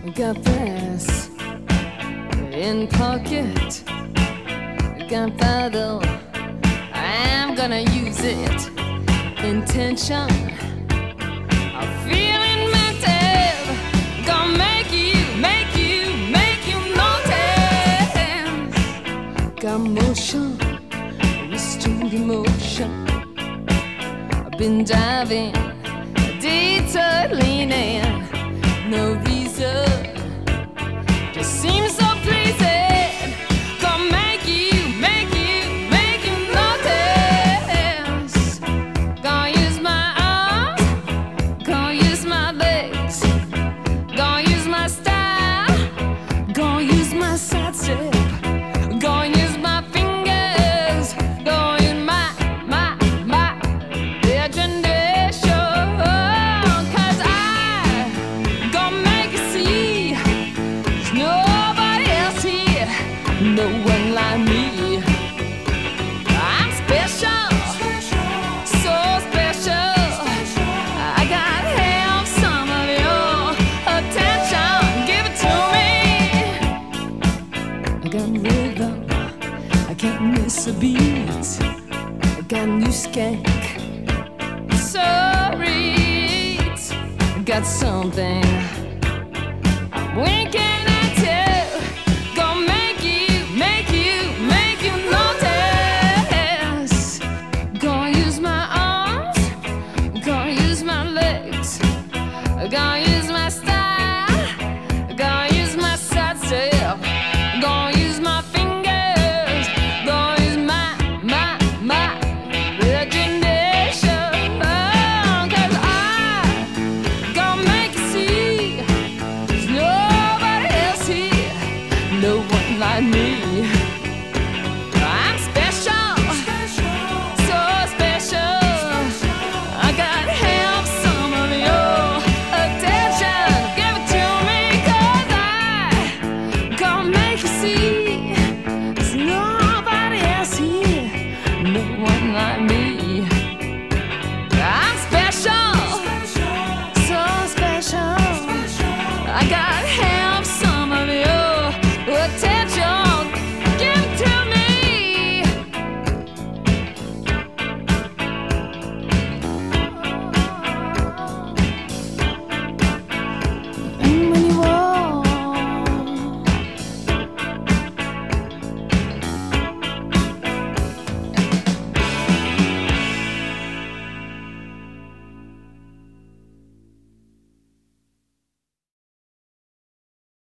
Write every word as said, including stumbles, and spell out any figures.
Got brass in pocket, gunpowder, I'm gonna use it. Intention of feeling mental, gonna make you, make you, make you notice. Got motion, restrained emotion. I've been diving, detour leaning, no reason, just seems so pleasing. Gonna make you, make you, make you notice. Gonna use my arms, gonna use my legs, gonna use my style, gonna use my side step, gonna use my fingers, gonna use my, my, my imagination. Cause I gonna make you see there's nobody else here, no one like me. I'm special, so special. I gotta have some of your attention. Give it to me. I got rhythm, I can't miss a beat. I got new skank, sorry, I got something I'm winking at you. Gonna make you, make you, make you notice. Gonna use my arms, gonna use my legs, gonna use